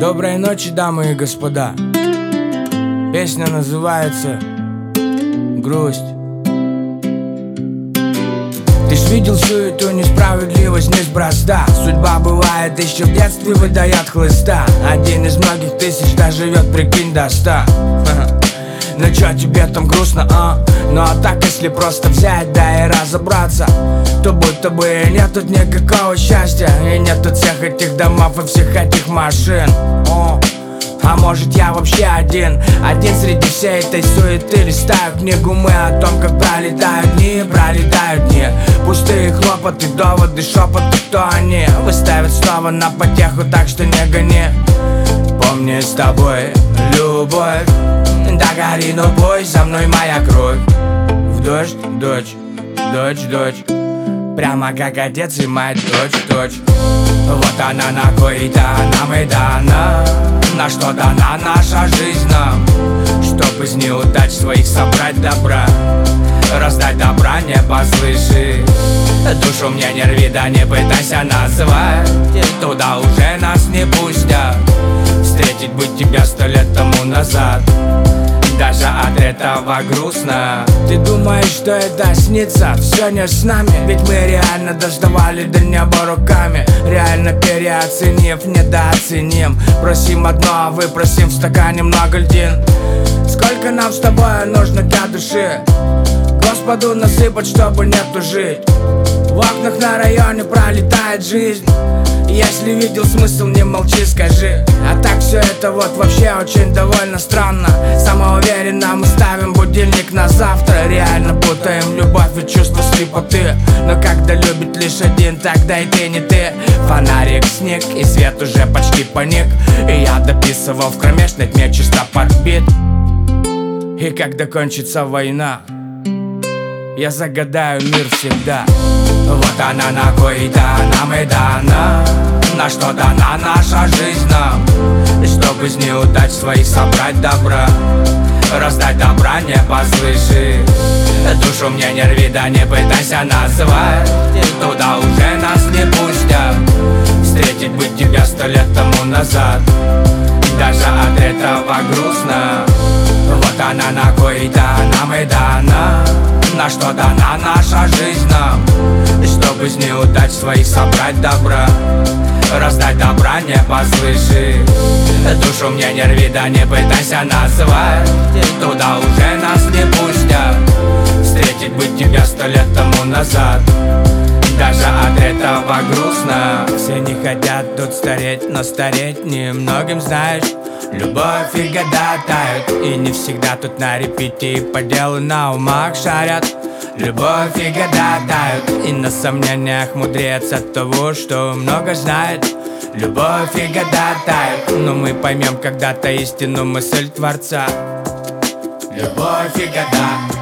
Доброй ночи, дамы и господа. Песня называется «Грусть». Ты ж видел всю эту несправедливость неспроста. Судьба бывает еще в детстве выдает хлыста. Один из многих тысяч доживет, прикинь, до 100. Ну чё тебе там грустно, а? Ну а так, если просто взять, да и разобраться, то будто бы и нет тут никакого счастья. И нет тут всех этих домов и всех этих машин. А может я вообще один среди всей этой суеты. Листаю книгу мы о том, как пролетают дни. Пустые хлопоты, доводы, шепоты, кто они? Выставят снова на потеху, так что не гони. Помни, с тобой любовь, да гори, но бой, за мной моя кровь. В дождь, дочь, прямо как отец и мать, дочь. Вот она на кое-то нам и дана. На что дана наша жизнь нам? Чтоб из неудач своих собрать добра, раздать добра, не послыши. Душу мне не рви, да не пытайся назвать. Туда уже нас не пустят. Встретить бы тебя 100 лет тому назад, даже от этого грустно. Ты думаешь, что это снится? Все не с нами. Ведь мы реально доставали до неба руками. Реально переоценив, недооценим. Просим одно, а выпросим в стакане много льдин. Сколько нам с тобой нужно для души Господу насыпать, чтобы не тужить. В окнах на районе пролетает жизнь. Если видел смысл, не молчи, скажи. А так все это вот вообще очень довольно странно. Самоуверенно мы ставим будильник на завтра. Реально путаем любовь и чувство слепоты. Но когда любит лишь один, тогда и ты не ты. Фонарик, снег и свет уже почти паник. И я дописывал в кромешной тьме чисто подбит. И когда кончится война, я загадаю мир всегда. Вот она на кое-то нам и дана. На что дана наша жизнь нам? Чтоб из неудач своих собрать добра, раздать добра, не послыши. Душу мне не рви, да не пытайся назвать. Туда уже нас не пустят. Встретить бы тебя 100 лет тому назад, даже от этого грустно. Вот она на кое-то нам и дана. На что дана наша жизнь нам? Чтоб из неудач своих собрать добра, раздать добра, не послыши. Душу мне не рви, да не пытайся назвать. Туда уже нас не пустят. Встретить бы тебя 100 лет тому назад, даже от этого грустно. Все не хотят тут стареть, но стареть немногим, знаешь. Любовь и года тают, и не всегда тут на репите, и по делу на умах шарят. Любовь и года тают, и на сомнениях мудрец от того, что много знает. Любовь и года тают, но мы поймем когда-то истину мысль Творца. Любовь и года.